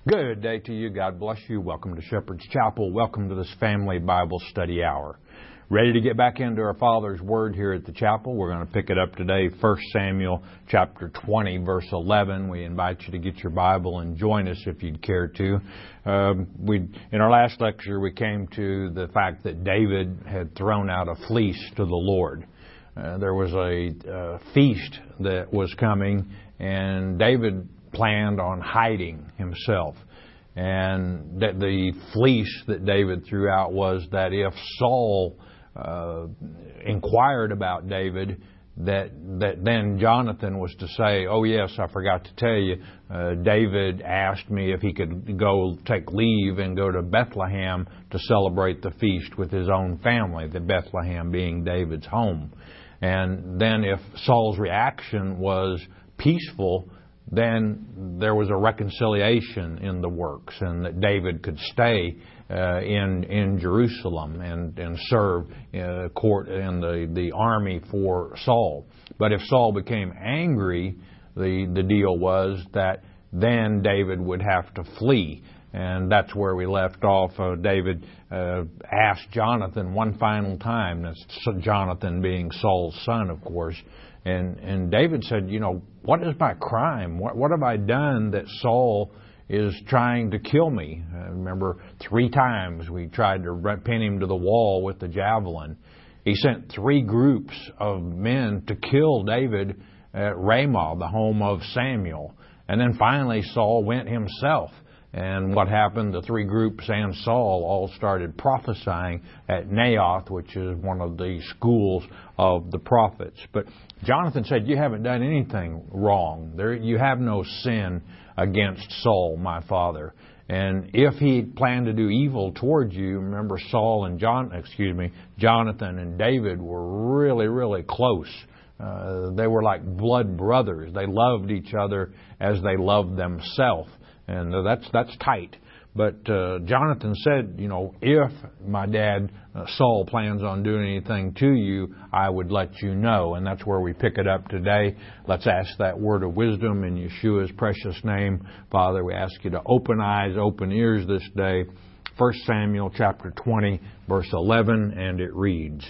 Good day to you. God bless you. Welcome to Shepherd's Chapel. Welcome to this family Bible study hour. Ready to get back into our Father's Word here at the chapel. We're going to pick it up today, 1 Samuel chapter 20, verse 11. We invite you to get your Bible and join us if you'd care to. In our last lecture, we came to the fact that David had thrown out a fleece to the Lord. There was a feast that was coming, and David planned on hiding himself. And that the fleece that David threw out was that if Saul inquired about David, that then Jonathan was to say, "Oh yes, I forgot to tell you, David asked me if he could go take leave and go to Bethlehem to celebrate the feast with his own family," the Bethlehem being David's home. And then if Saul's reaction was peaceful, then there was a reconciliation in the works, and that David could stay in Jerusalem and serve court in the army for Saul. But if Saul became angry, the deal was that then David would have to flee. And that's where we left off. David asked Jonathan one final time, that's Jonathan being Saul's son, of course, and David said, "What is my crime? What have I done that Saul is trying to kill me?" I remember 3 times we tried to pin him to the wall with the javelin. He sent 3 groups of men to kill David at Ramah, the home of Samuel. And then finally Saul went himself. And what happened, the 3 groups and Saul all started prophesying at Naioth, which is one of the schools of the prophets. But Jonathan said, "You haven't done anything wrong. You have no sin against Saul, my father. And if he planned to do evil towards you," remember Saul and Jonathan and David were really, really close. They were like blood brothers. They loved each other as they loved themselves. And that's tight. But Jonathan said, if my dad Saul plans on doing anything to you, I would let you know. And that's where we pick it up today. Let's ask that word of wisdom in Yeshua's precious name. Father, we ask you to open eyes, open ears this day. 1 Samuel chapter 20, verse 11, and it reads,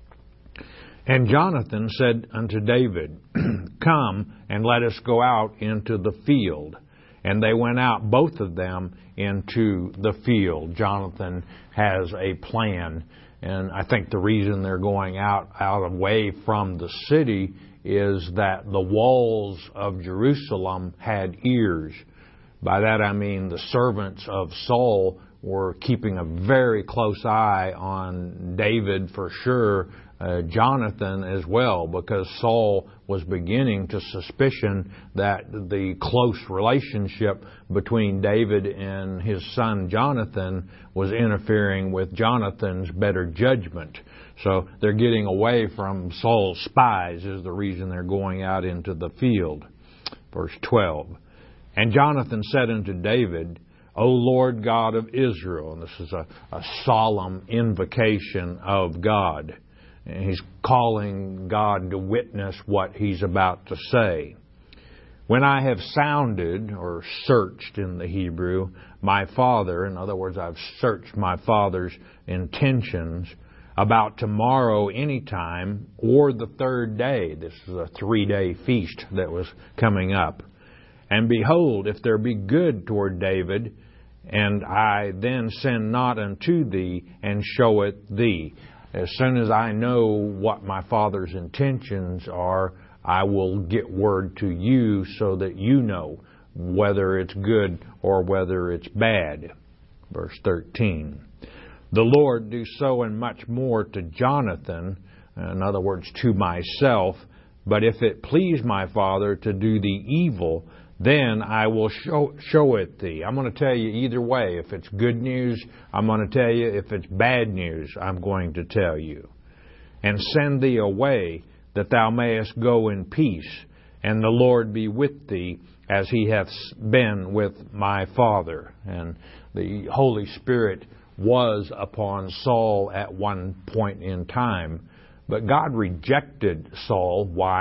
"And Jonathan said unto David, Come, and let us go out into the field. And they went out, both of them, into the field." Jonathan has a plan. And I think the reason they're going out away from the city is that the walls of Jerusalem had ears. By that I mean the servants of Saul were keeping a very close eye on David for sure, Jonathan as well, because Saul was beginning to suspicion that the close relationship between David and his son Jonathan was interfering with Jonathan's better judgment. So they're getting away from Saul's spies is the reason they're going out into the field. Verse 12, "And Jonathan said unto David, O Lord God of Israel," and this is a solemn invocation of God. And he's calling God to witness what he's about to say. "When I have sounded," or searched in the Hebrew, "my father," in other words, I've searched my father's intentions, "about tomorrow any time, or the 3rd day," this is a 3-day feast that was coming up, "and behold, if there be good toward David, and I then send not unto thee, and show it thee." As soon as I know what my father's intentions are, I will get word to you so that you know whether it's good or whether it's bad. Verse 13. "The Lord do so and much more to Jonathan," in other words, to myself, "but if it please my father to do thee evil, then I will show it thee." I'm going to tell you either way. If it's good news, I'm going to tell you. If it's bad news, I'm going to tell you. "And send thee away, that thou mayest go in peace, and the Lord be with thee, as he hath been with my father." And the Holy Spirit was upon Saul at one point in time. But God rejected Saul. Why?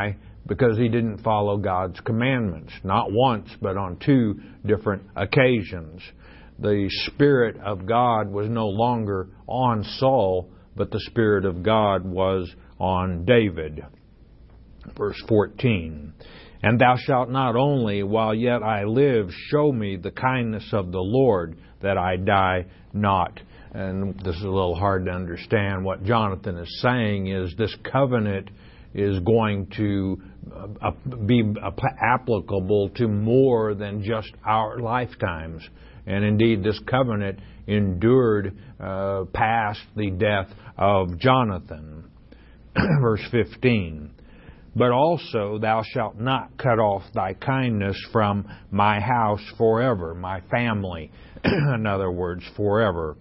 because he didn't follow God's commandments, not once, but on two different occasions. The Spirit of God was no longer on Saul, but the Spirit of God was on David. Verse 14, and thou shalt not only, while yet I live, show me the kindness of the Lord, that I die not. And this is a little hard to understand. What Jonathan is saying is this covenant is going to be applicable to more than just our lifetimes. And indeed, this covenant endured past the death of Jonathan. Verse 15, but also thou shalt not cut off thy kindness from my house forever, my family, in other words, forever.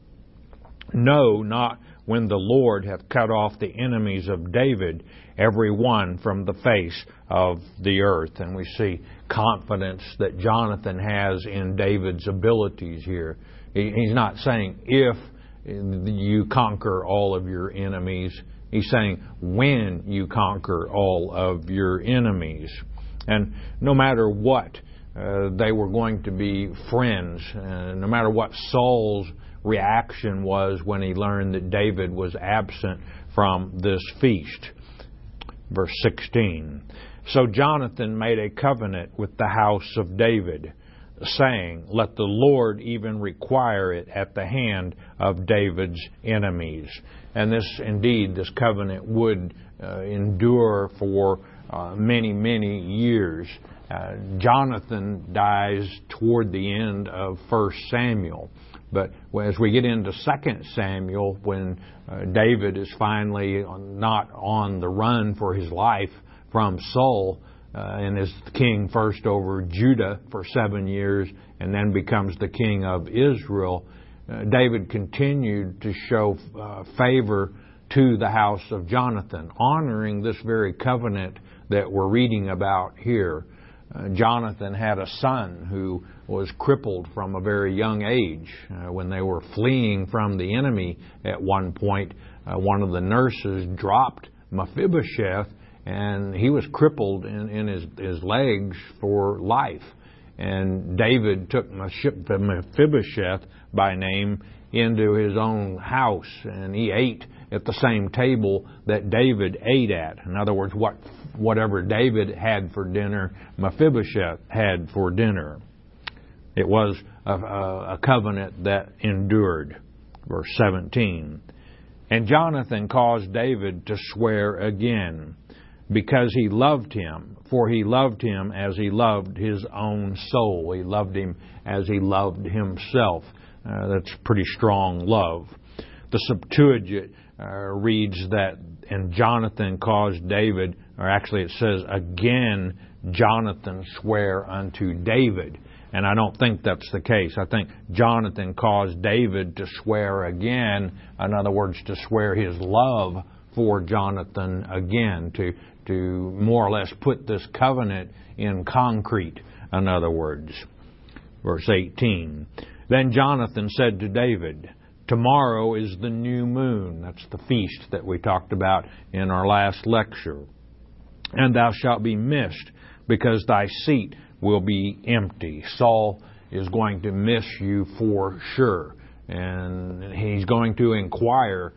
No, not when the Lord hath cut off the enemies of David, every one from the face of the earth. And we see confidence that Jonathan has in David's abilities here. He's not saying if you conquer all of your enemies. He's saying when you conquer all of your enemies. And no matter what, they were going to be friends. No matter what Saul's reaction was when he learned that David was absent from this feast. Verse 16, so Jonathan made a covenant with the house of David, saying, let the Lord even require it at the hand of David's enemies. And this covenant would endure for many, many years. Jonathan dies toward the end of 1 Samuel. But as we get into 2 Samuel, when David is finally not on the run for his life from Saul, and is king first over Judah for 7 years, and then becomes the king of Israel, David continued to show favor to the house of Jonathan, honoring this very covenant that we're reading about here. Jonathan had a son who was crippled from a very young age. When they were fleeing from the enemy at one point, one of the nurses dropped Mephibosheth, and he was crippled in his legs for life. And David took Mephibosheth by name into his own house, and he ate at the same table that David ate at. In other words, whatever David had for dinner, Mephibosheth had for dinner. It was a covenant that endured. Verse 17, and Jonathan caused David to swear again, because he loved him, for he loved him as he loved his own soul. He loved him as he loved himself. That's pretty strong love. The Septuagint reads that, and Jonathan caused David, or actually it says, again Jonathan sware unto David. And I don't think that's the case. I think Jonathan caused David to swear again, in other words, to swear his love for Jonathan again, to more or less put this covenant in concrete, in other words. Verse 18, then Jonathan said to David, tomorrow is the new moon. That's the feast that we talked about in our last lecture. And thou shalt be missed, because thy seat will be empty. Saul is going to miss you for sure. And he's going to inquire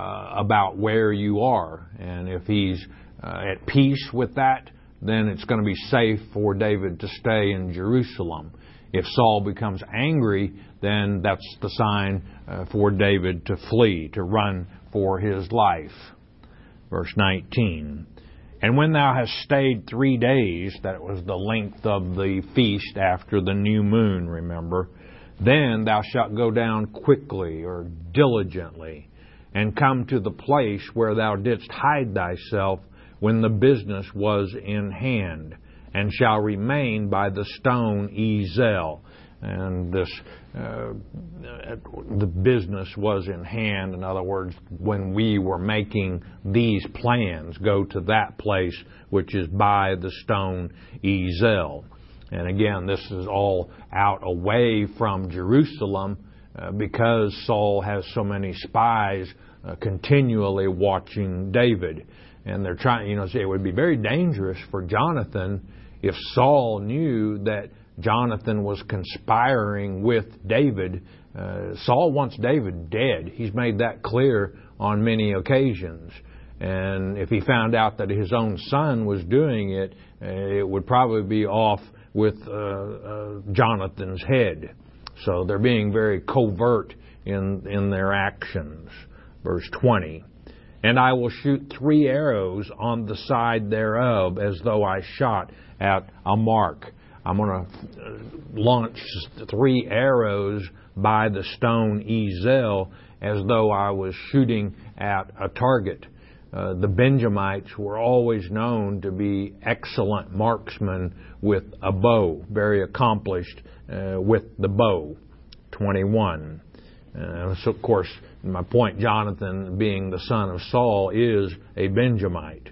about where you are. And if he's at peace with that, then it's going to be safe for David to stay in Jerusalem. If Saul becomes angry, then that's the sign for David to flee, to run for his life. Verse 19, and when thou hast stayed 3 days, that was the length of the feast after the new moon, remember, then thou shalt go down quickly or diligently, and come to the place where thou didst hide thyself when the business was in hand, and shall remain by the stone Ezel. And this, the business was in hand. In other words, when we were making these plans, go to that place which is by the stone Ezel. And again, this is all out away from Jerusalem because Saul has so many spies continually watching David. And they're trying, it would be very dangerous for Jonathan if Saul knew that Jonathan was conspiring with David. Saul wants David dead. He's made that clear on many occasions. And if he found out that his own son was doing it, it would probably be off with Jonathan's head. So they're being very covert in their actions. Verse 20. And I will shoot 3 arrows on the side thereof, as though I shot at a mark. I'm going to launch 3 arrows by the stone Ezel, as though I was shooting at a target. The Benjamites were always known to be excellent marksmen with a bow, very accomplished with the bow. 21. So, of course, my point, Jonathan, being the son of Saul, is a Benjamite.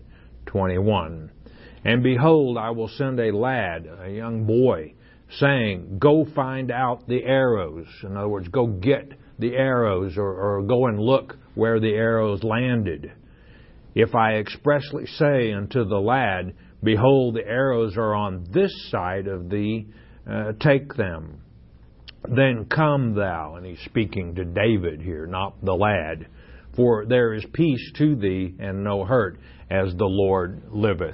21. And behold, I will send a lad, a young boy, saying, go find out the arrows. In other words, go get the arrows, or go and look where the arrows landed. If I expressly say unto the lad, behold, the arrows are on this side of thee, take them. Then come thou, and he's speaking to David here, not the lad, for there is peace to thee and no hurt, as the Lord liveth.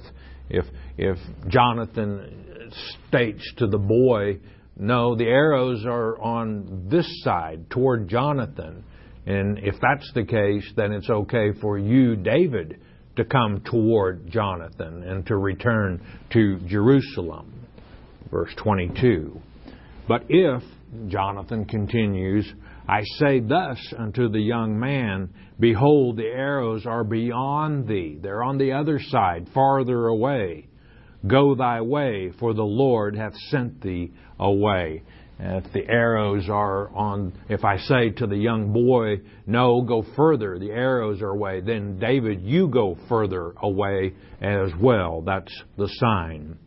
If Jonathan states to the boy, no, the arrows are on this side, toward Jonathan, and if that's the case, then it's okay for you, David, to come toward Jonathan and to return to Jerusalem. Verse 22. But if, Jonathan continues, I say thus unto the young man, behold, the arrows are beyond thee. They're on the other side, farther away. Go thy way, for the Lord hath sent thee away. If the arrows are on, if I say to the young boy, no, go further, the arrows are away, then David, you go further away as well. That's the sign.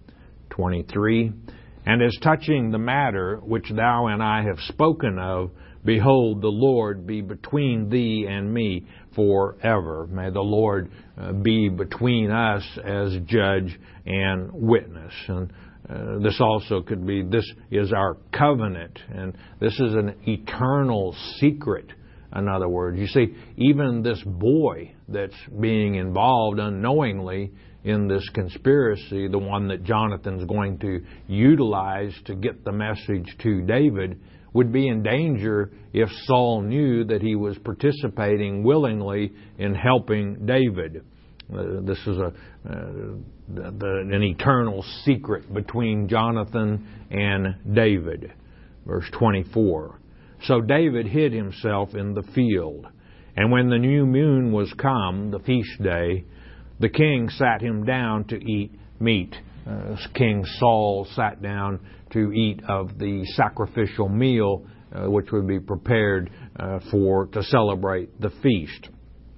23. And as touching the matter which thou and I have spoken of, behold, the Lord be between thee and me forever. May the Lord be between us as judge and witness. And this also could be, this is our covenant, and this is an eternal secret. In other words, you see, even this boy that's being involved unknowingly in this conspiracy, the one that Jonathan's going to utilize to get the message to David, would be in danger if Saul knew that he was participating willingly in helping David. This is an eternal secret between Jonathan and David. Verse 24. So David hid himself in the field. And when the new moon was come, the feast day, the king sat him down to eat meat. King Saul sat down to eat of the sacrificial meal, which would be prepared to celebrate the feast.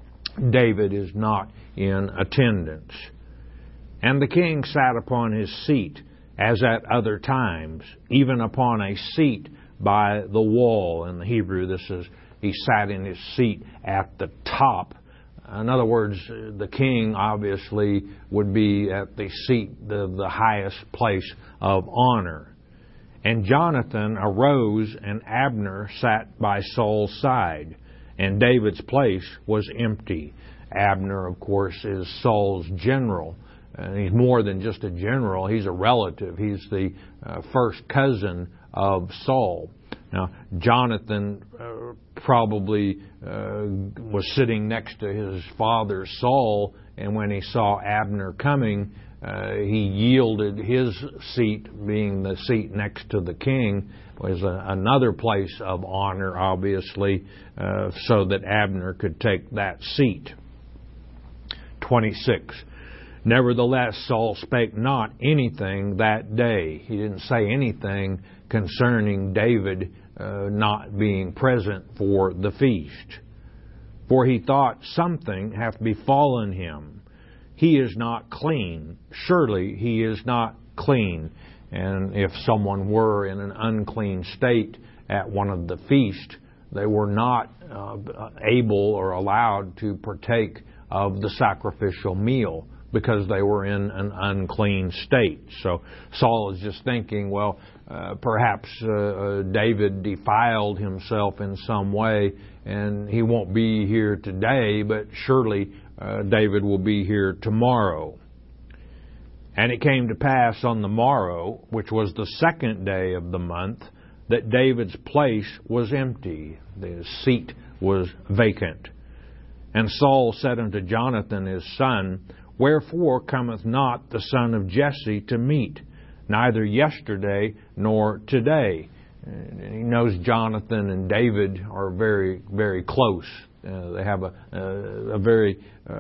David is not in attendance. And the king sat upon his seat, as at other times, even upon a seat by the wall. In the Hebrew, he sat in his seat at the top. In other words, the king obviously would be at the seat, the highest place of honor. And Jonathan arose, and Abner sat by Saul's side, and David's place was empty. Abner, of course, is Saul's general. He's more than just a general. He's a relative. He's the first cousin of Saul. Now, Jonathan probably was sitting next to his father Saul, and when he saw Abner coming, he yielded his seat, being the seat next to the king, was another place of honor, obviously, so that Abner could take that seat. 26. Nevertheless, Saul spake not anything that day. He didn't say anything concerning David not being present for the feast. For he thought something hath befallen him. He is not clean. Surely he is not clean. And if someone were in an unclean state at one of the feasts, they were not able or allowed to partake of the sacrificial meal, because they were in an unclean state. So Saul is just thinking, well, perhaps David defiled himself in some way, and he won't be here today, but surely David will be here tomorrow. And it came to pass on the morrow, which was the 2nd day of the month, that David's place was empty. The seat was vacant. And Saul said unto Jonathan his son, Wherefore cometh not the son of Jesse to meet, neither yesterday nor today? And he knows Jonathan and David are very, very close. They have a very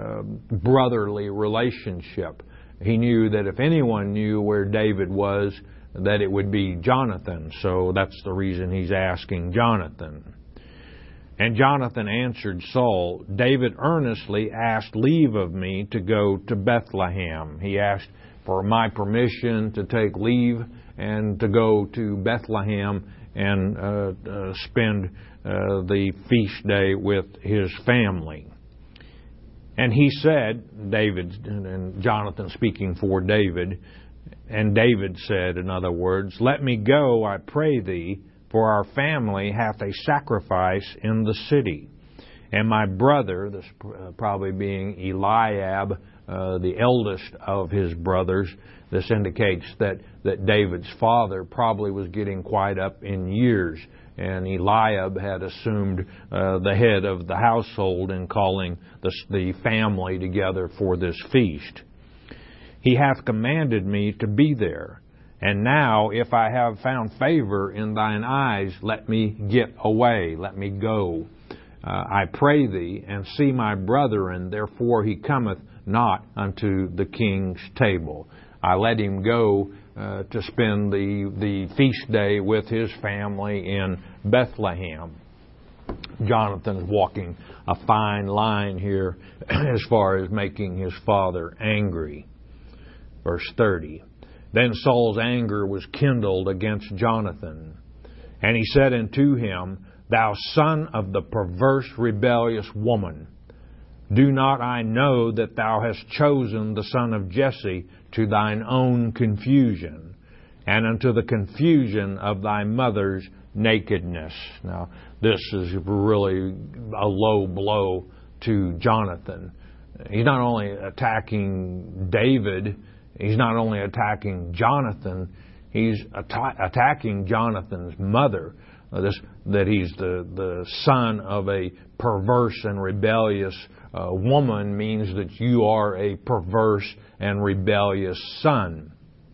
brotherly relationship. He knew that if anyone knew where David was, that it would be Jonathan. So that's the reason he's asking Jonathan. And Jonathan answered Saul, David earnestly asked leave of me to go to Bethlehem. He asked for my permission to take leave and to go to Bethlehem and spend the feast day with his family. And he said, David, and Jonathan speaking for David, and David said, in other words, Let me go, I pray thee, for our family hath a sacrifice in the city. And my brother, this probably being Eliab, the eldest of his brothers, this indicates that David's father probably was getting quite up in years, and Eliab had assumed the head of the household in calling the family together for this feast. He hath commanded me to be there. And now, if I have found favor in thine eyes, let me get away, let me go. I pray thee, and see my brethren, therefore he cometh not unto the king's table. I let him go to spend the feast day with his family in Bethlehem. Jonathan is walking a fine line here as far as making his father angry. Verse 30. Then Saul's anger was kindled against Jonathan. And he said unto him, Thou son of the perverse rebellious woman, do not I know that thou hast chosen the son of Jesse to thine own confusion, and unto the confusion of thy mother's nakedness? Now, this is really a low blow to Jonathan. He's not only attacking David, he's not only attacking Jonathan, he's attacking Jonathan's mother. That he's the son of a perverse and rebellious woman means that you are a perverse and rebellious son.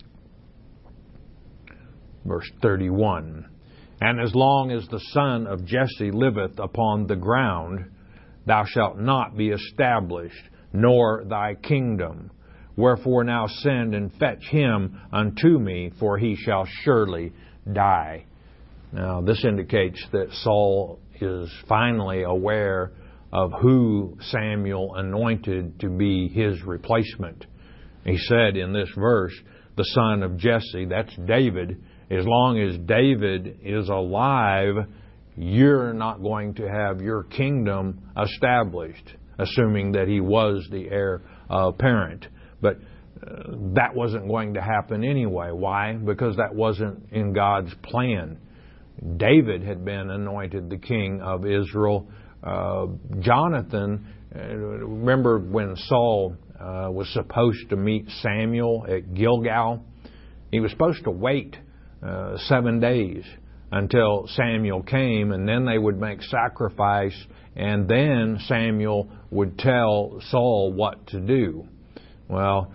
Verse 31. And as long as the son of Jesse liveth upon the ground, thou shalt not be established, nor thy kingdom. Wherefore now send and fetch him unto me, for he shall surely die. Now, this indicates that Saul is finally aware of who Samuel anointed to be his replacement. He said in this verse, the son of Jesse, that's David. As long as David is alive, you're not going to have your kingdom established, assuming that he was the heir apparent. But that wasn't going to happen anyway. Why? Because that wasn't in God's plan. David had been anointed the king of Israel. Jonathan, remember when Saul was supposed to meet Samuel at Gilgal? He was supposed to wait 7 days until Samuel came, and then they would make sacrifice, and then Samuel would tell Saul what to do. Well,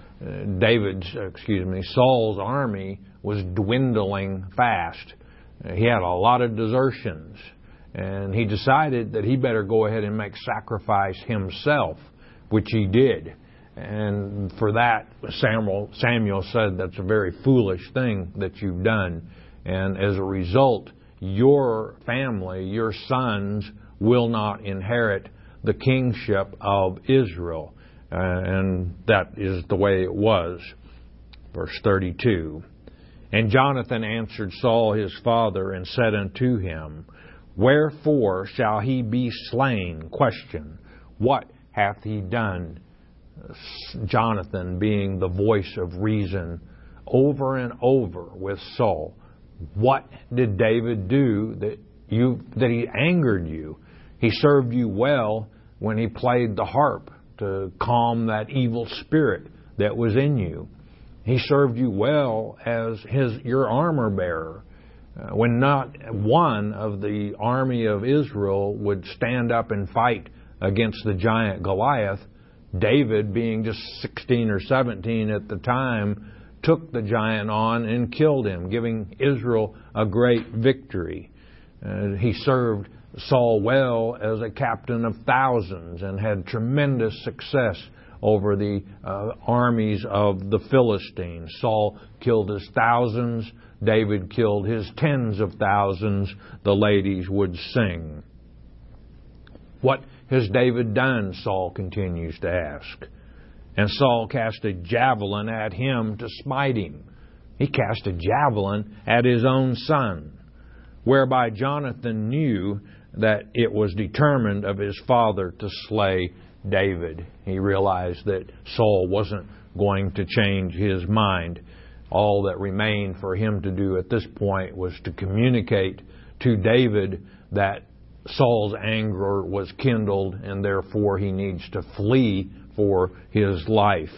Saul's army was dwindling fast. He had a lot of desertions, and he decided that he better go ahead and make sacrifice himself, which he did. And for that, Samuel said, that's a very foolish thing that you've done. And as a result, your family, your sons, will not inherit the kingship of Israel. And that is the way it was. Verse 32. And Jonathan answered Saul his father and said unto him, Wherefore shall he be slain? Question. What hath he done? Jonathan being the voice of reason over and over with Saul. What did David do that he angered you? He served you well when he played the harp to calm that evil spirit that was in you. He served you well as your armor bearer. When not one of the army of Israel would stand up and fight against the giant Goliath, David, being just 16 or 17 at the time, took the giant on and killed him, giving Israel a great victory. He served Saul well as a captain of thousands and had tremendous success over the armies of the Philistines. Saul killed his thousands. David killed his tens of thousands, the ladies would sing. What has David done? Saul continues to ask. And Saul cast a javelin at him to smite him. He cast a javelin at his own son, whereby Jonathan knew that it was determined of his father to slay David. He realized that Saul wasn't going to change his mind. All that remained for him to do at this point was to communicate to David that Saul's anger was kindled and therefore he needs to flee for his life.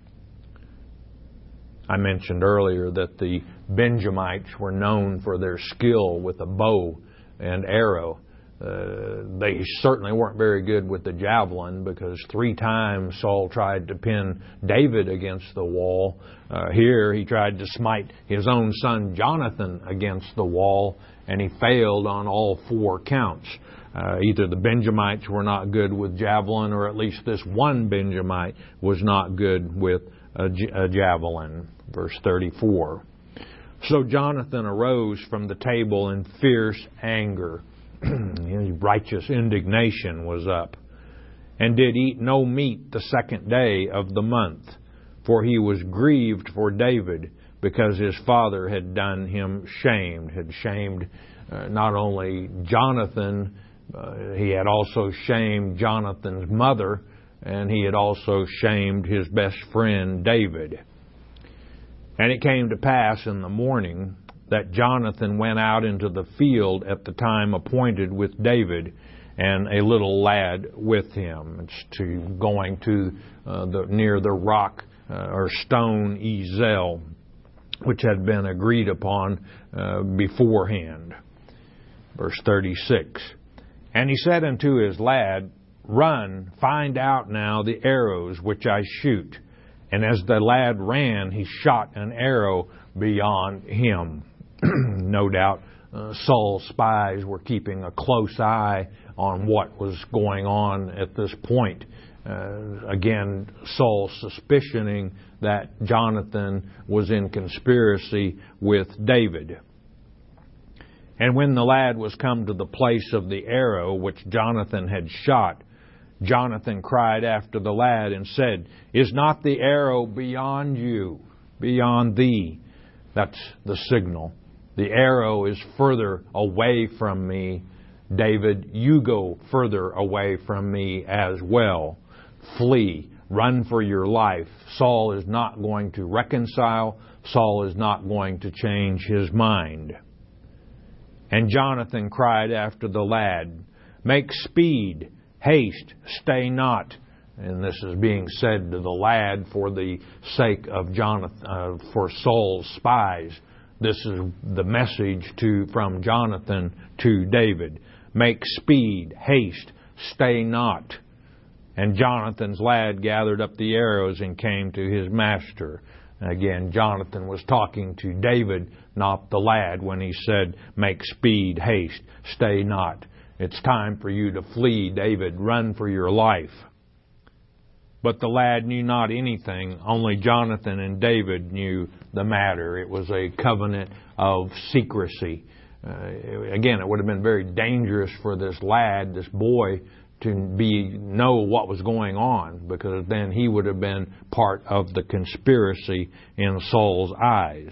I mentioned earlier that the Benjamites were known for their skill with a bow and arrow. They certainly weren't very good with the javelin, because 3 times Saul tried to pin David against the wall. Here he tried to smite his own son Jonathan against the wall, and he failed on all 4 counts. Either the Benjamites were not good with javelin, or at least this one Benjamite was not good with a javelin. Verse 34. So Jonathan arose from the table in fierce anger. His righteous indignation was up, and did eat no meat the 2nd day of the month, for he was grieved for David, because his father had done him shame, had shamed not only Jonathan, he had also shamed Jonathan's mother, and he had also shamed his best friend David. And it came to pass in the morning that Jonathan went out into the field at the time appointed with David, and a little lad with him, going to near the rock or stone Ezel, which had been agreed upon beforehand. Verse 36. And he said unto his lad, Run, find out now the arrows which I shoot. And as the lad ran, he shot an arrow beyond him. No doubt Saul's spies were keeping a close eye on what was going on at this point. Again, Saul suspicioning that Jonathan was in conspiracy with David. And when the lad was come to the place of the arrow which Jonathan had shot, Jonathan cried after the lad and said, Is not the arrow beyond you, beyond thee? That's the signal. The arrow is further away from me. David, you go further away from me as well. Flee. Run for your life. Saul is not going to reconcile. Saul is not going to change his mind. And Jonathan cried after the lad, Make speed, haste, stay not. And this is being said to the lad for the sake of Jonathan, for Saul's spies. This is the message from Jonathan to David. Make speed, haste, stay not. And Jonathan's lad gathered up the arrows and came to his master. And again, Jonathan was talking to David, not the lad, when he said, Make speed, haste, stay not. It's time for you to flee, David. Run for your life. But the lad knew not anything. Only Jonathan and David knew the matter. It was a covenant of secrecy. Again, it would have been very dangerous for this lad, this boy, to know what was going on, because then he would have been part of the conspiracy in Saul's eyes.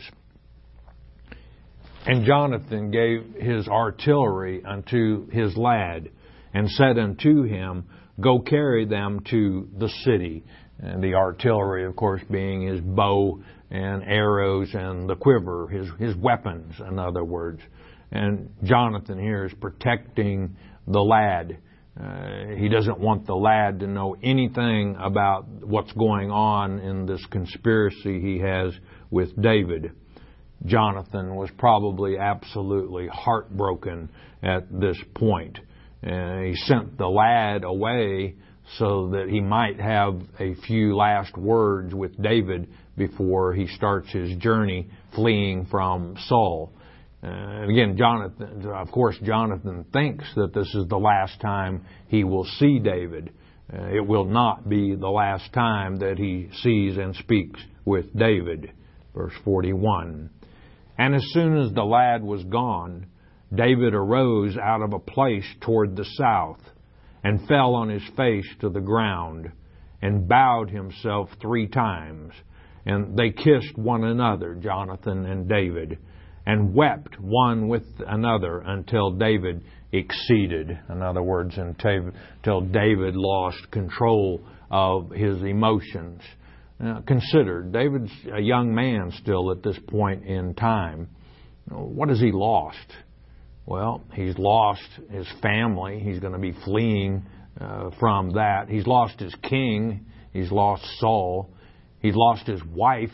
And Jonathan gave his artillery unto his lad, and said unto him, go carry them to the city. And the artillery, of course, being his bow and arrows and the quiver, his weapons, in other words. And Jonathan here is protecting the lad. He doesn't want the lad to know anything about what's going on in this conspiracy he has with David. Jonathan was probably absolutely heartbroken at this point. He sent the lad away so that he might have a few last words with David before he starts his journey fleeing from Saul. Again, Jonathan thinks that this is the last time he will see David. It will not be the last time that he sees and speaks with David. Verse 41. And as soon as the lad was gone, David arose out of a place toward the south, and fell on his face to the ground, and bowed himself 3 times. And they kissed one another, Jonathan and David, and wept one with another until David exceeded. In other words, until David lost control of his emotions. Now, consider, David's a young man still at this point in time. What has he lost? Well, he's lost his family. He's going to be fleeing from that. He's lost his king. He's lost Saul. He's lost his wife,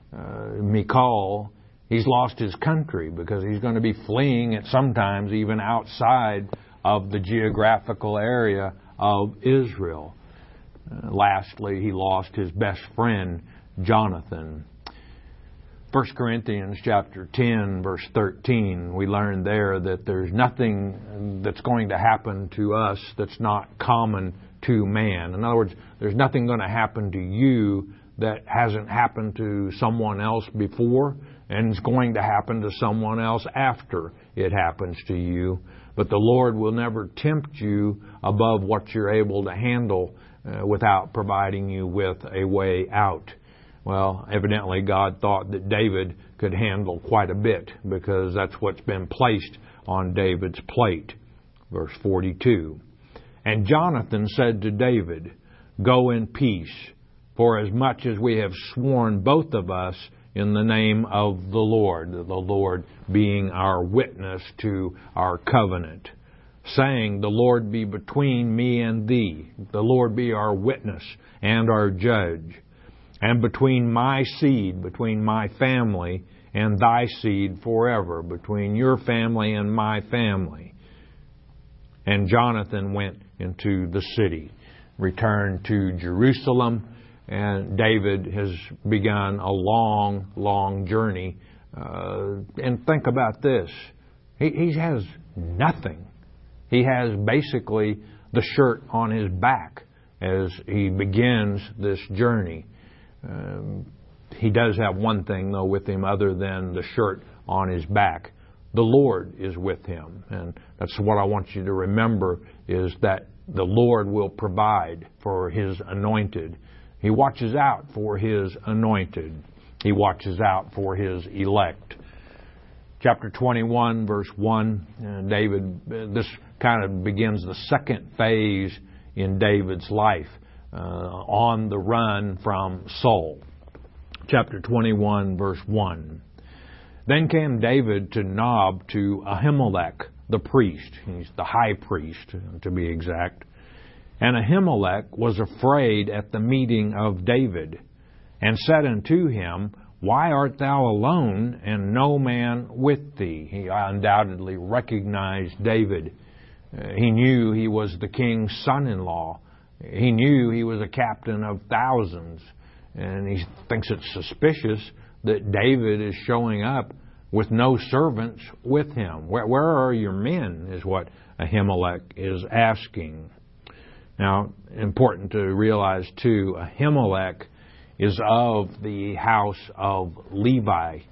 Michal. He's lost his country because he's going to be fleeing at sometimes even outside of the geographical area of Israel. Lastly, he lost his best friend, Jonathan. 1 Corinthians chapter 10, verse 13, we learn there that there's nothing that's going to happen to us that's not common to man. In other words, there's nothing going to happen to you that hasn't happened to someone else before, and it's going to happen to someone else after it happens to you. But the Lord will never tempt you above what you're able to handle without providing you with a way out. Well, evidently God thought that David could handle quite a bit because that's what's been placed on David's plate. Verse 42. And Jonathan said to David, Go in peace, for as much as we have sworn both of us in the name of the Lord being our witness to our covenant, saying, The Lord be between me and thee, the Lord be our witness and our judge, and between my seed, between my family, and thy seed forever, between your family and my family. And Jonathan went into the city, returned to Jerusalem, and David has begun a long, long journey. And think about this. He has nothing. He has basically the shirt on his back as he begins this journey. He does have one thing, though, with him other than the shirt on his back. The Lord is with him. And that's what I want you to remember, is that the Lord will provide for His anointed. He watches out for His anointed. He watches out for His elect. Chapter 21, verse 1, this kind of begins the second phase in David's life. On the run from Saul. Chapter 21, verse 1. Then came David to Nob to Ahimelech, the priest. He's the high priest, to be exact. And Ahimelech was afraid at the meeting of David, and said unto him, Why art thou alone, and no man with thee? He undoubtedly recognized David. He knew he was the king's son-in-law. He knew he was a captain of thousands, and he thinks it's suspicious that David is showing up with no servants with him. Where are your men, is what Ahimelech is asking. Now, important to realize, too, Ahimelech is of the house of Eli.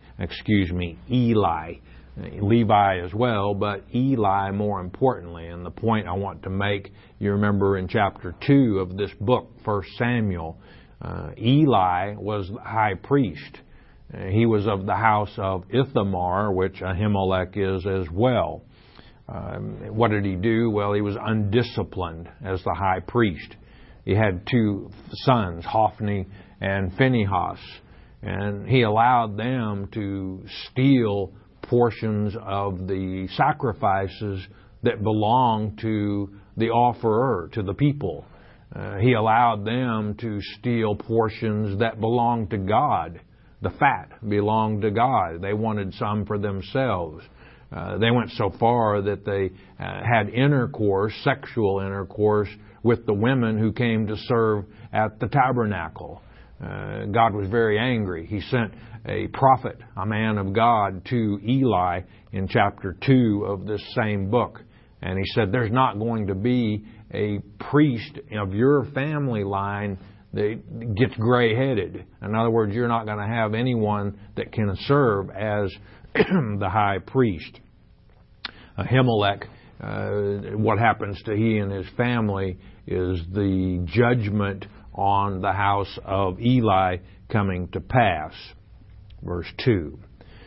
Levi as well, but Eli more importantly. And the point I want to make, you remember in chapter 2 of this book, 1 Samuel, Eli was the high priest. He was of the house of Ithamar, which Ahimelech is as well. What did he do? Well, he was undisciplined as the high priest. He had two sons, Hophni and Phinehas, and he allowed them to steal portions of the sacrifices that belonged to the offerer, to the people. He allowed them to steal portions that belonged to God. The fat belonged to God. They wanted some for themselves. They went so far that they had intercourse, sexual intercourse, with the women who came to serve at the tabernacle. God was very angry. He sent a prophet, a man of God, to Eli in chapter 2 of this same book. And he said, there's not going to be a priest of your family line that gets gray-headed. In other words, you're not going to have anyone that can serve as the high priest. Ahimelech, what happens to he and his family is the judgment on the house of Eli coming to pass. Verse 2.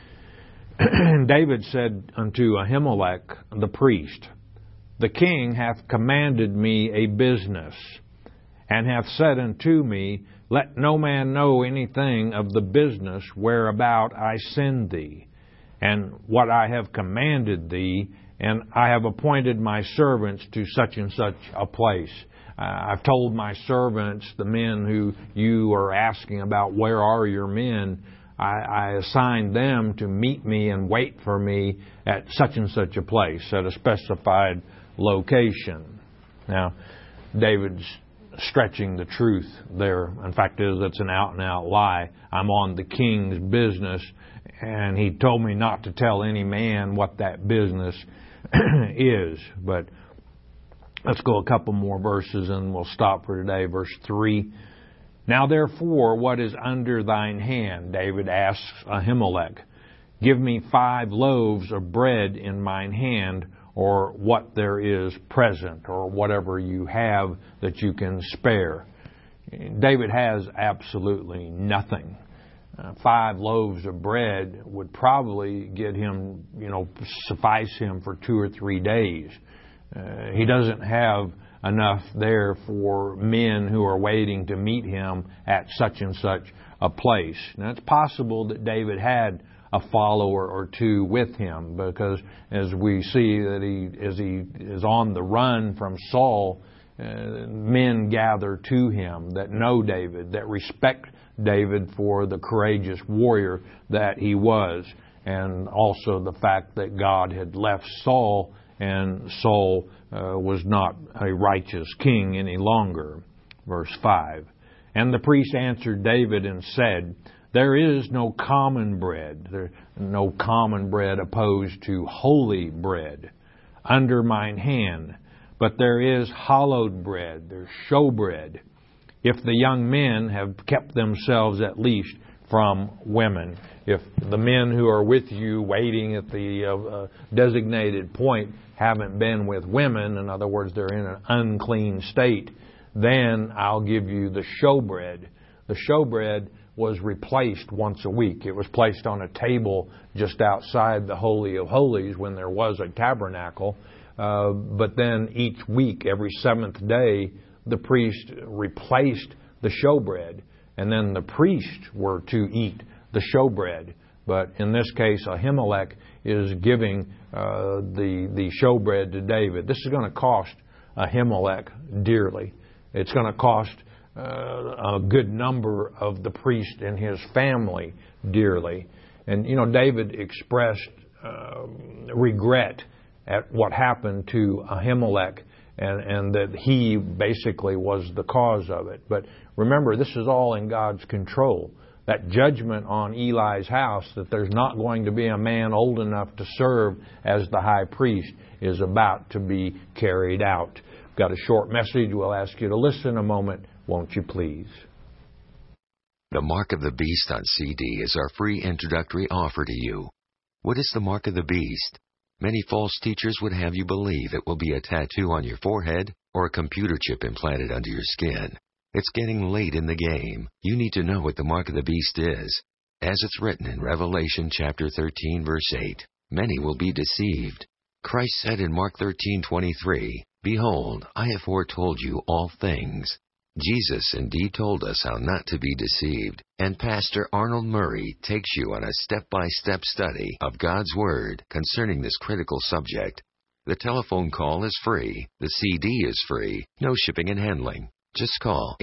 David said unto Ahimelech the priest, The king hath commanded me a business, and hath said unto me, Let no man know anything of the business whereabout I send thee, and what I have commanded thee, and I have appointed my servants to such and such a place. I've told my servants, the men who you are asking about, where are your men? I assigned them to meet me and wait for me at such and such a place, at a specified location. Now, David's stretching the truth there. In fact, it's an out-and-out lie. I'm on the king's business, and he told me not to tell any man what that business is. But let's go a couple more verses, and we'll stop for today. Verse 3. Now therefore, what is under thine hand? David asks Ahimelech. Give me 5 loaves of bread in mine hand, or what there is present, or whatever you have that you can spare. David has absolutely nothing. 5 loaves of bread would probably get him, suffice him for 2 or 3 days. He doesn't have enough there for men who are waiting to meet him at such and such a place. Now, it's possible that David had a follower or two with him, because as we see that as he is on the run from Saul, men gather to him that know David, that respect David for the courageous warrior that he was, and also the fact that God had left Saul, and Saul was not a righteous king any longer. Verse 5. And the priest answered David and said, There is no common bread, no common bread opposed to holy bread, under mine hand, but there is hallowed bread, there's showbread, if the young men have kept themselves at least from women. If the men who are with you waiting at the designated point haven't been with women, in other words, they're in an unclean state, then I'll give you the showbread. The showbread was replaced once a week. It was placed on a table just outside the Holy of Holies when there was a tabernacle. But then each week, every 7th day, the priest replaced the showbread, and then the priests were to eat the showbread. But in this case, Ahimelech is giving the showbread to David. This is going to cost Ahimelech dearly. It's going to cost a good number of the priest and his family dearly. And, David expressed regret at what happened to Ahimelech, and that he basically was the cause of it. But remember, this is all in God's control. That judgment on Eli's house, that there's not going to be a man old enough to serve as the high priest, is about to be carried out. Got a short message. We'll ask you to listen a moment. Won't you please? The Mark of the Beast on CD is our free introductory offer to you. What is the Mark of the Beast? Many false teachers would have you believe it will be a tattoo on your forehead or a computer chip implanted under your skin. It's getting late in the game. You need to know what the Mark of the Beast is. As it's written in Revelation chapter 13, verse 8, many will be deceived. Christ said in Mark 13:23, "Behold, I have foretold you all things." Jesus indeed told us how not to be deceived, and Pastor Arnold Murray takes you on a step-by-step study of God's Word concerning this critical subject. The telephone call is free. The CD is free. No shipping and handling. Just call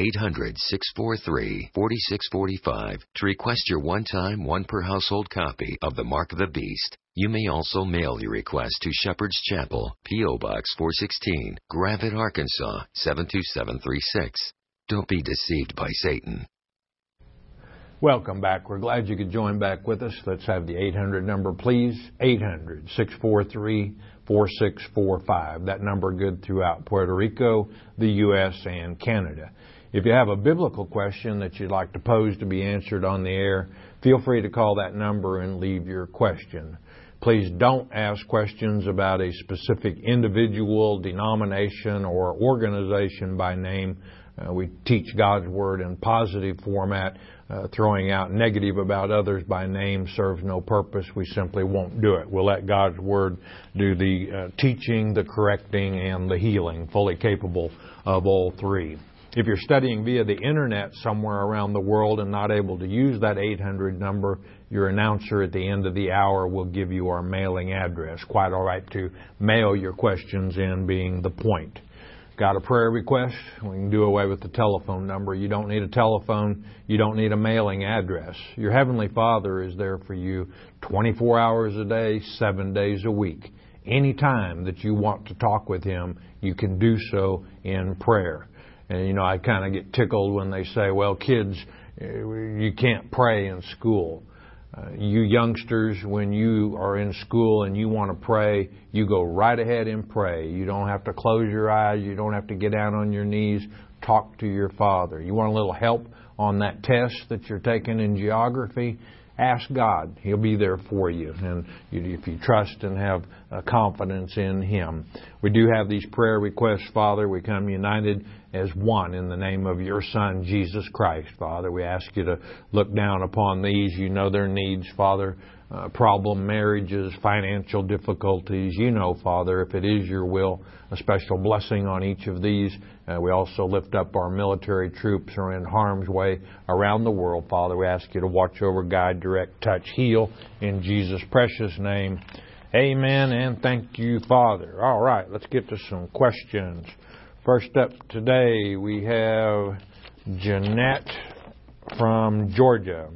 800-643-4645 to request your one-time, one-per-household copy of The Mark of the Beast. You may also mail your request to Shepherd's Chapel, P.O. Box 416, Gravette, Arkansas 72736. Don't be deceived by Satan. Welcome back. We're glad you could join back with us. Let's have the 800 number, please. 800-643-4645. That number good throughout Puerto Rico, the U.S., and Canada. If you have a biblical question that you'd like to pose to be answered on the air, feel free to call that number and leave your question. Please don't ask questions about a specific individual, denomination, or organization by name. We teach God's Word in positive format. Throwing out negative about others by name serves no purpose. We simply won't do it. We'll let God's Word do the teaching, the correcting, and the healing, fully capable of all three. If you're studying via the Internet somewhere around the world and not able to use that 800 number, your announcer at the end of the hour will give you our mailing address. Quite all right to mail your questions in, being the point. Got a prayer request? We can do away with the telephone number. You don't need a telephone. You don't need a mailing address. Your Heavenly Father is there for you 24 hours a day, 7 days a week. Any time that you want to talk with Him, you can do so in prayer. And, I kind of get tickled when they say, well, kids, you can't pray in school. You youngsters, when you are in school and you want to pray, you go right ahead and pray. You don't have to close your eyes. You don't have to get down on your knees. Talk to your Father. You want a little help on that test that you're taking in geography? Ask God. He'll be there for you. And if you trust and have confidence in Him. We do have these prayer requests, Father. We come united as one in the name of your Son, Jesus Christ, Father. We ask you to look down upon these. You know their needs, Father. Problem marriages, financial difficulties. You know, Father, if it is your will, a special blessing on each of these. We also lift up our military troops who are in harm's way around the world, Father. We ask you to watch over, guide, direct, touch, heal in Jesus' precious name. Amen, and thank you, Father. All right, let's get to some questions. First up today, we have Jeanette from Georgia.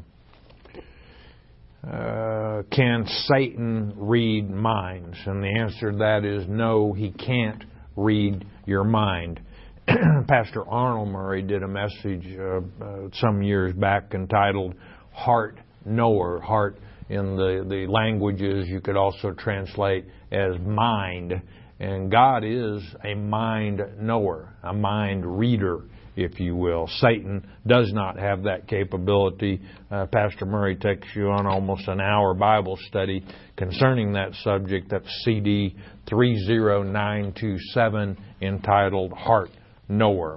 Can Satan read minds? And the answer to that is no, he can't read your mind. Pastor Arnold Murray did a message some years back entitled Heart Knower. Heart in the languages you could also translate as mind. And God is a mind knower, a mind reader, if you will. Satan does not have that capability. Pastor Murray takes you on almost an hour Bible study concerning that subject. That's CD 30927, entitled Heart Knower.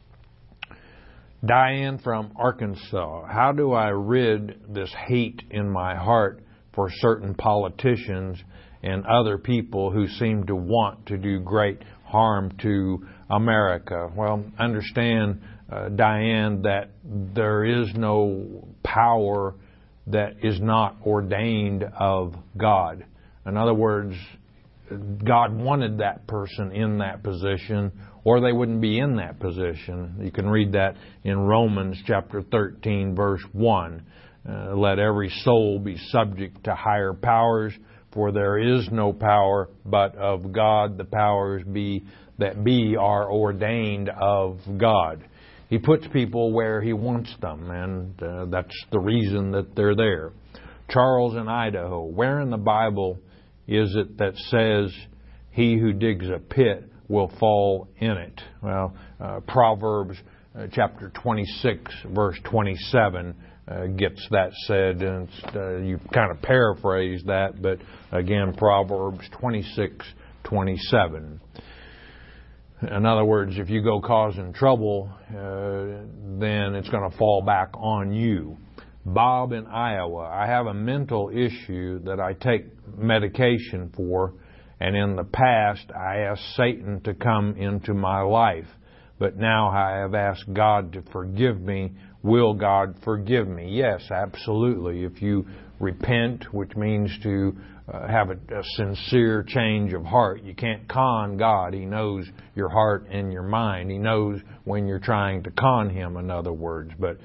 Diane from Arkansas. How do I rid this hate in my heart for certain politicians and other people who seem to want to do great harm to America? Well, understand, Diane, that there is no power that is not ordained of God. In other words, God wanted that person in that position, or they wouldn't be in that position. You can read that in Romans chapter 13, verse 1. Let every soul be subject to higher powers, for there is no power but of God. The powers that be are ordained of God. He puts people where He wants them, and that's the reason that they're there. Charles in Idaho. Where in the Bible is it that says he who digs a pit will fall in it? Well, Proverbs chapter 26, verse 27 gets that said, and you kind of paraphrase that, but again, Proverbs 26:27. In other words, if you go causing trouble, then it's going to fall back on you. Bob in Iowa. I have a mental issue that I take medication for, And in the past, I asked Satan to come into my life. But now I have asked God to forgive me. Will God forgive me? Yes, absolutely. If you repent, which means to have a sincere change of heart. You can't con God. He knows your heart and your mind. He knows when you're trying to con Him, in other words. But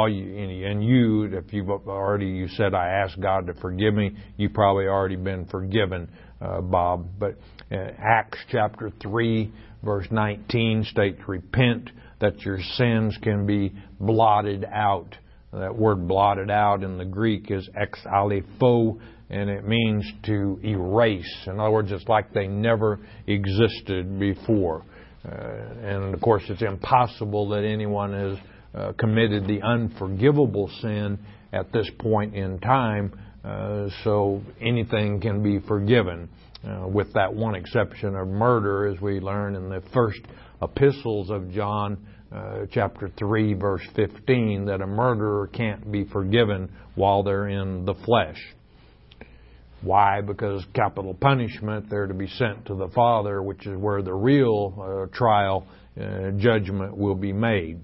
if you said, I asked God to forgive me, you've probably already been forgiven, Bob. But Acts chapter 3, verse 19 states, repent that your sins can be blotted out. That word blotted out in the Greek is exalifo, and it means to erase. In other words, it's like they never existed before. And of course, it's impossible that anyone has committed the unforgivable sin at this point in time, so anything can be forgiven. With that one exception of murder, as we learn in the first epistles of John, chapter 3, verse 15, that a murderer can't be forgiven while they're in the flesh. Why? Because capital punishment, they're to be sent to the Father, which is where the real trial judgment will be made.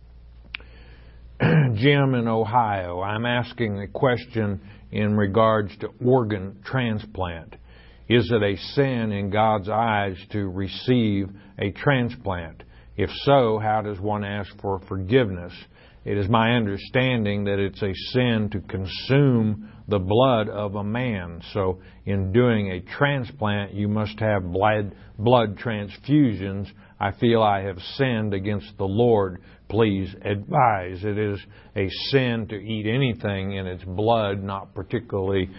Jim in Ohio, I'm asking a question in regards to organ transplant. Is it a sin in God's eyes to receive a transplant? If so, how does one ask for forgiveness? It is my understanding that it's a sin to consume the blood of a man. So in doing a transplant, you must have blood transfusions. I feel I have sinned against the Lord. Please advise. It is a sin to eat anything in its blood, not particularly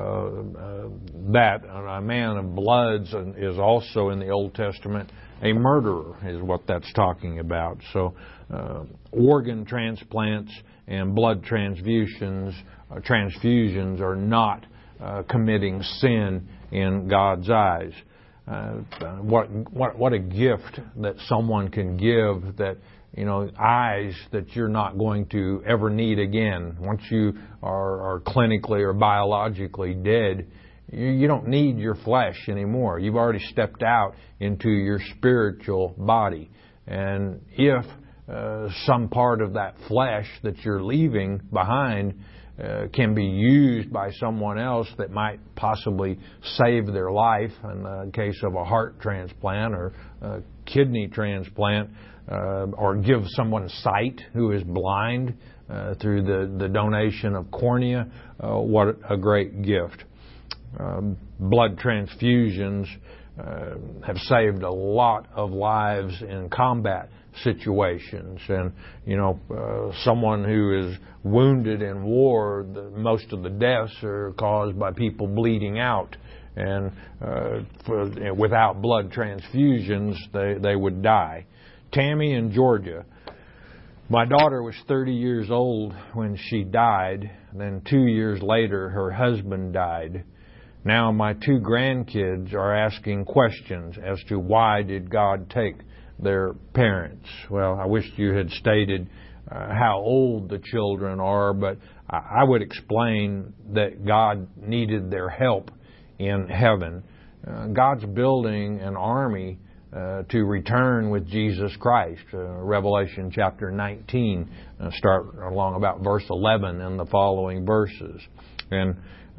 that. A man of bloods is also in the Old Testament a murderer, is what that's talking about. So organ transplants and blood transfusions are not committing sin in God's eyes. What a gift that someone can give, that eyes that you're not going to ever need again. Once you are clinically or biologically dead, you don't need your flesh anymore. You've already stepped out into your spiritual body. And if some part of that flesh that you're leaving behind can be used by someone else that might possibly save their life, in the case of a heart transplant or a kidney transplant, or give someone sight who is blind through the donation of cornea, what a great gift. Blood transfusions have saved a lot of lives in combat situations. And, someone who is wounded in war, most of the deaths are caused by people bleeding out. And without blood transfusions, they would die. Tammy in Georgia. My daughter was 30 years old when she died. Then 2 years later, her husband died. Now my 2 grandkids are asking questions as to why did God take their parents. Well, I wish you had stated how old the children are, but I would explain that God needed their help in heaven. God's building an army to return with Jesus Christ. Revelation chapter 19, start along about verse 11 and the following verses. And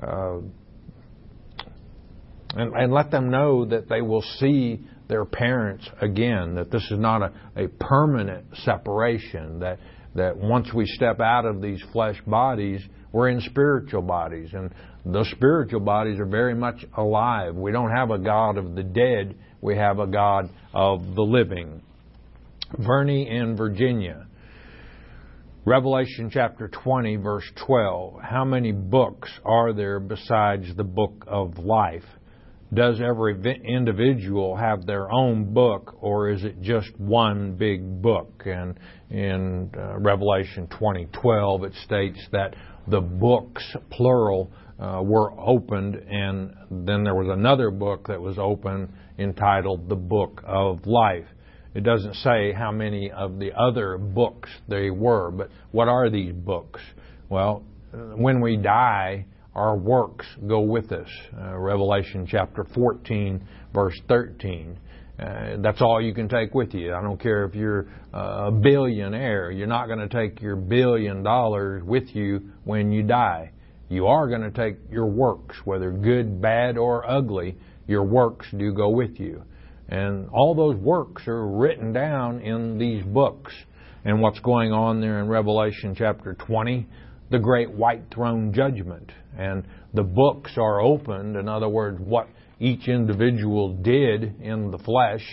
let them know that they will see their parents again, that this is not a permanent separation, that once we step out of these flesh bodies, we're in spiritual bodies, and those spiritual bodies are very much alive. We don't have a God of the dead, we have a God of the living. Vernie in Virginia. Revelation chapter 20, verse 12. How many books are there besides the book of life? Does every individual have their own book, or is it just one big book? And in Revelation 20:12, it states that the books, plural, were opened, and then there was another book that was opened entitled the Book of Life. It doesn't say how many of the other books they were, but what are these books? Well, when we die, our works go with us. Revelation chapter 14, verse 13. That's all you can take with you. I don't care if you're a billionaire. You're not going to take your $1 billion with you when you die. You are going to take your works, whether good, bad, or ugly. Your works do go with you. And all those works are written down in these books. And what's going on there in Revelation chapter 20, the great white throne judgment. And the books are opened. In other words, what each individual did in the flesh,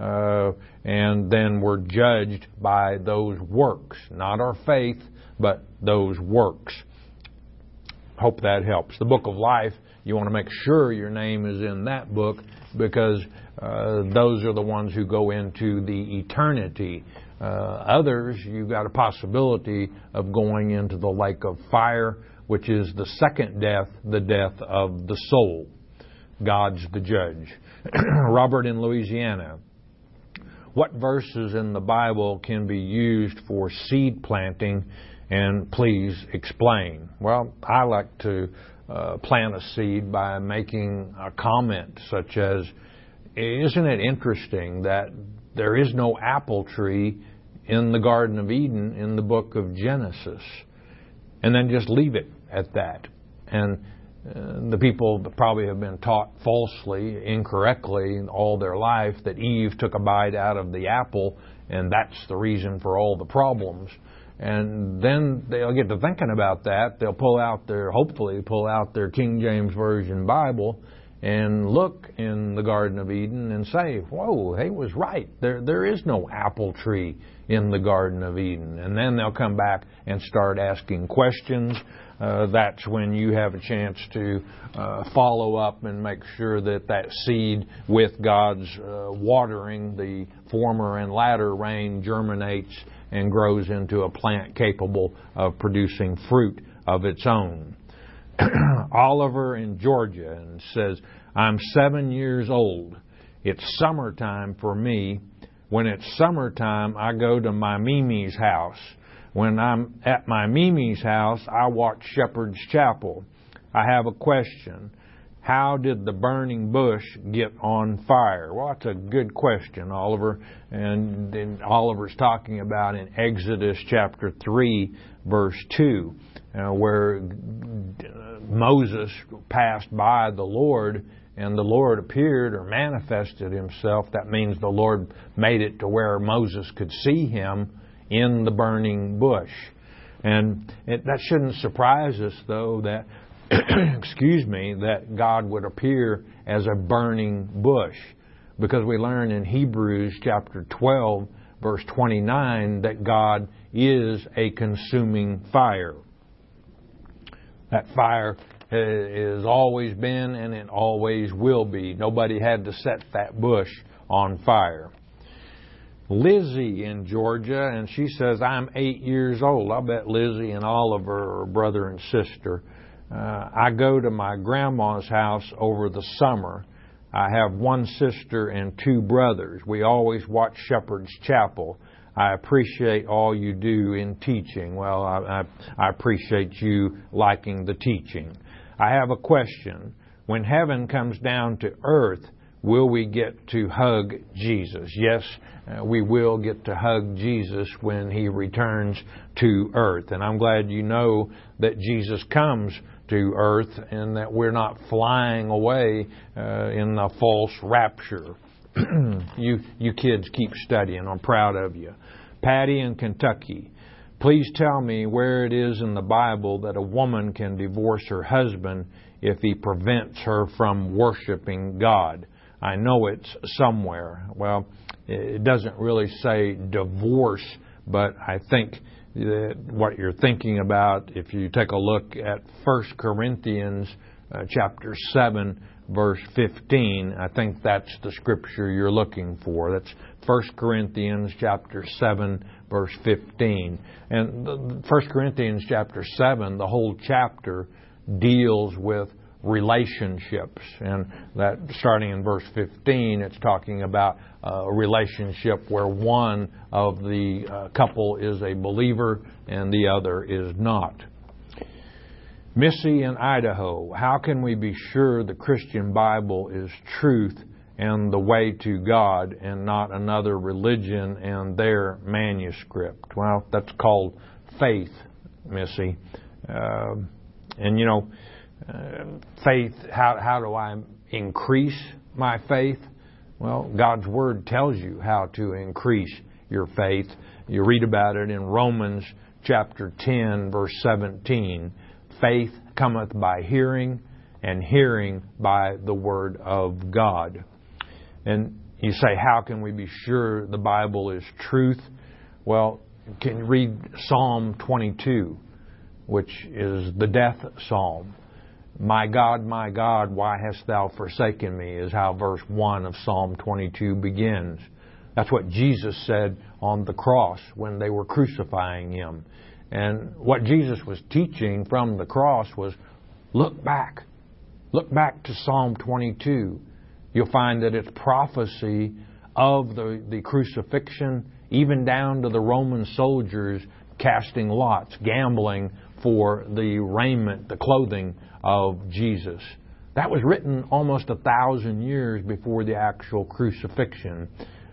and then were judged by those works. Not our faith, but those works. Hope that helps. The book of life, you want to make sure your name is in that book, because those are the ones who go into the eternity. Others, you've got a possibility of going into the lake of fire, which is the second death, the death of the soul. God's the judge. Robert in Louisiana. What verses in the Bible can be used for seed planting? And please explain. Well, I like to plant a seed by making a comment such as, isn't it interesting that there is no apple tree in the Garden of Eden in the book of Genesis? And then just leave it at that. And the people probably have been taught falsely, incorrectly, all their life that Eve took a bite out of the apple, and that's the reason for all the problems. And then they'll get to thinking about that. They'll hopefully pull out their King James Version Bible and look in the Garden of Eden and say, whoa, he was right. There is no apple tree in the Garden of Eden. And then they'll come back and start asking questions. That's when you have a chance to follow up and make sure that seed with God's watering, the former and latter rain, germinates and grows into a plant capable of producing fruit of its own. Oliver in Georgia and says, I'm 7 years old. It's summertime for me. When it's summertime, I go to my Mimi's house. When I'm at my Mimi's house, I watch Shepherd's Chapel. I have a question. How did the burning bush get on fire? Well, that's a good question, Oliver. And then Oliver's talking about in Exodus chapter 3, verse 2, where Moses passed by the Lord, and the Lord appeared or manifested himself. That means the Lord made it to where Moses could see him in the burning bush. And that shouldn't surprise us, though, that that God would appear as a burning bush, because we learn in Hebrews chapter 12, verse 29, that God is a consuming fire. That fire has always been, and it always will be. Nobody had to set that bush on fire. Lizzie in Georgia, and she says, I'm 8 years old. I bet Lizzie and Oliver are brother and sister. I go to my grandma's house over the summer. I have one sister and two brothers. We always watch Shepherd's Chapel. I appreciate all you do in teaching. Well, I appreciate you liking the teaching. I have a question. When heaven comes down to earth, will we get to hug Jesus? Yes, we will get to hug Jesus when He returns to earth. And I'm glad you know that Jesus comes to earth and that we're not flying away in a false rapture. You kids keep studying. I'm proud of you. Patty in Kentucky. Please tell me where it is in the Bible that a woman can divorce her husband if he prevents her from worshiping God. I know it's somewhere. Well, it doesn't really say divorce, but I think that what you're thinking about, if you take a look at 1 Corinthians chapter 7, verse 15, I think that's the scripture you're looking for. That's 1 Corinthians chapter 7, verse 15. And 1 Corinthians chapter 7, the whole chapter deals with relationships. And that starting in verse 15, it's talking about a relationship where one of the couple is a believer and the other is not. Missy in Idaho, how can we be sure the Christian Bible is truth and the way to God and not another religion and their manuscript? Well, that's called faith, Missy. And you know, faith, how do I increase my faith? Well, God's Word tells you how to increase your faith. You read about it in Romans chapter 10, verse 17. Faith cometh by hearing, and hearing by the Word of God. And you say, how can we be sure the Bible is truth? Well, can you read Psalm 22, which is the death psalm. My God, why hast thou forsaken me, is how verse 1 of Psalm 22 begins. That's what Jesus said on the cross when they were crucifying Him. And what Jesus was teaching from the cross was, look back. Look back to Psalm 22. You'll find that it's prophecy of the crucifixion, even down to the Roman soldiers casting lots, gambling for the raiment, the clothing of Jesus. That was written almost 1,000 years before the actual crucifixion.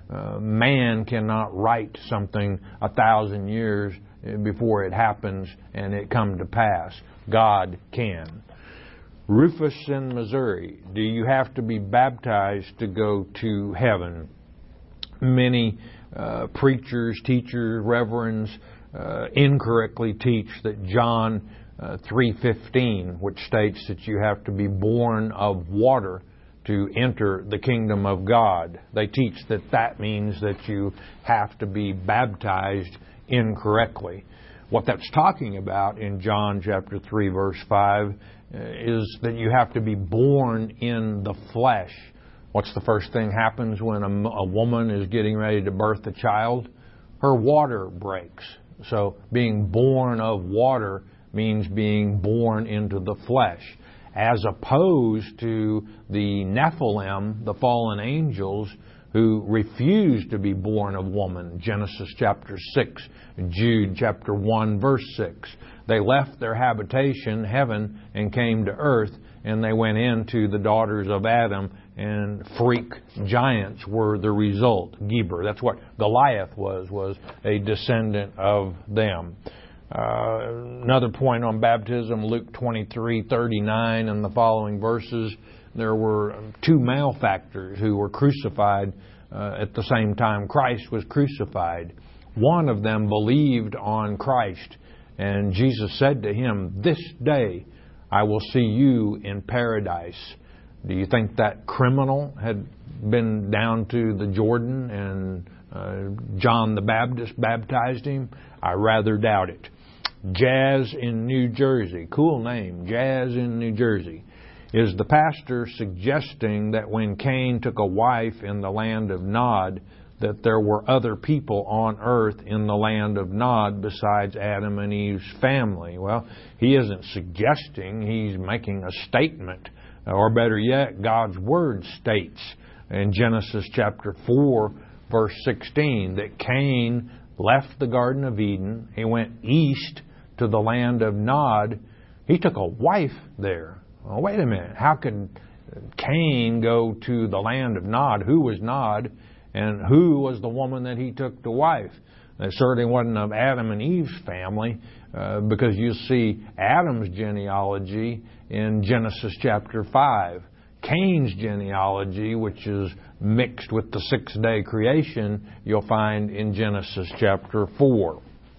Man cannot write something 1,000 years before it happens and it come to pass. God can. Rufus in Missouri, do you have to be baptized to go to heaven? Many preachers, teachers, reverends incorrectly teach that John 3:15, which states that you have to be born of water to enter the kingdom of God. They teach that that means that you have to be baptized incorrectly. What that's talking about in John chapter 3 verse 5 is that you have to be born in the flesh. What's the first thing happens when a woman is getting ready to birth a child? Her water breaks. So being born of water means being born into the flesh, as opposed to the Nephilim, the fallen angels, who refused to be born of woman. Genesis chapter 6, Jude chapter 1, verse 6. They left their habitation, heaven, and came to earth, and they went into the daughters of Adam, and freak giants were the result. Geber, that's what Goliath was a descendant of them. Another point on baptism, Luke 23:39 and the following verses, there were two malefactors who were crucified at the same time Christ was crucified. One of them believed on Christ, and Jesus said to him, "This day I will see you in paradise." Do you think that criminal had been down to the Jordan and John the Baptist baptized him? I rather doubt it. Jazz in New Jersey, cool name, Jazz in New Jersey. Is the pastor suggesting that when Cain took a wife in the land of Nod, that there were other people on earth in the land of Nod besides Adam and Eve's family? Well, he isn't suggesting, he's making a statement. Or better yet, God's Word states in Genesis chapter 4, verse 16, that Cain left the Garden of Eden. He went east to the land of Nod. He took a wife there. Well, wait a minute. How could Cain go to the land of Nod? Who was Nod? And who was the woman that he took to wife? It certainly wasn't of Adam and Eve's family, because you see Adam's genealogy in Genesis chapter 5. Cain's genealogy, which is mixed with the six-day creation, you'll find in Genesis chapter 4.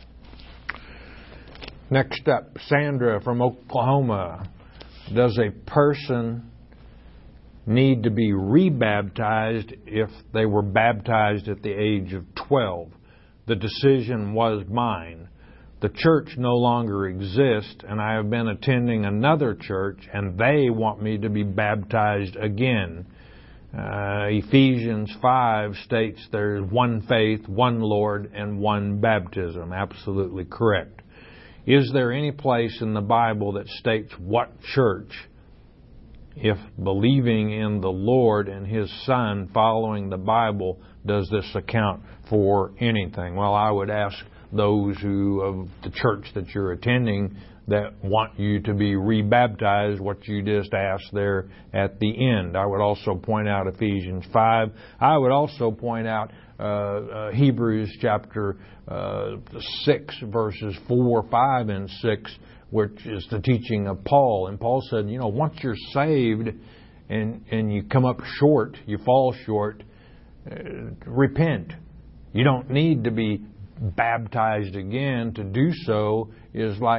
Next up, Sandra from Oklahoma. Does a person need to be rebaptized if they were baptized at the age of 12? The decision was mine. The church no longer exists, and I have been attending another church, and they want me to be baptized again. Ephesians 5 states there's one faith, one Lord, and one baptism. Absolutely correct. Is there any place in the Bible that states what church, if believing in the Lord and His Son, following the Bible, does this account for anything? Well, I would ask those who of the church that you're attending that want you to be rebaptized, what you just asked there at the end. I would also point out Ephesians 5. I would also point out Hebrews chapter 6, verses 4, 5, and 6, which is the teaching of Paul. And Paul said, once you're saved and you come up short, you fall short, repent. You don't need to be baptized again. To do so is like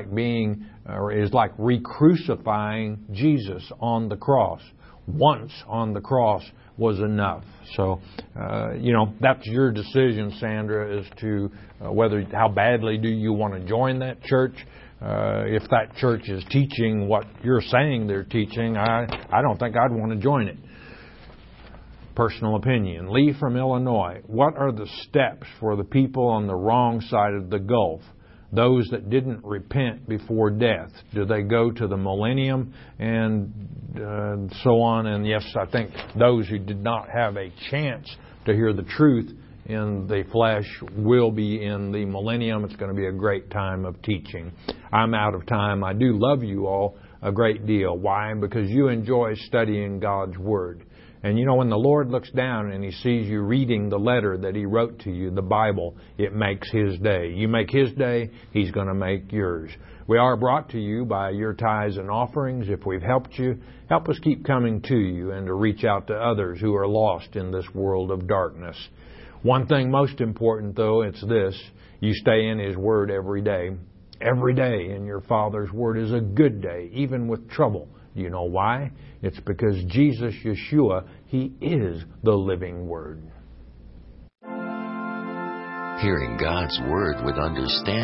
re-crucifying Jesus on the cross. Once on the cross was enough. So, that's your decision, Sandra, as to how badly do you want to join that church. If that church is teaching what you're saying they're teaching, I don't think I'd want to join it. Personal opinion. Lee from Illinois. What are the steps for the people on the wrong side of the gulf? Those that didn't repent before death. Do they go to the millennium and so on? And yes, I think those who did not have a chance to hear the truth in the flesh will be in the millennium. It's going to be a great time of teaching. I'm out of time. I do love you all a great deal. Why? Because you enjoy studying God's Word. And when the Lord looks down and He sees you reading the letter that He wrote to you, the Bible, it makes His day. You make His day, He's going to make yours. We are brought to you by your tithes and offerings. If we've helped you, help us keep coming to you and to reach out to others who are lost in this world of darkness. One thing most important, though, it's this. You stay in His Word every day. Every day in your Father's Word is a good day, even with trouble. You know why? It's because Jesus, Yeshua, He is the living Word. Hearing God's Word with understanding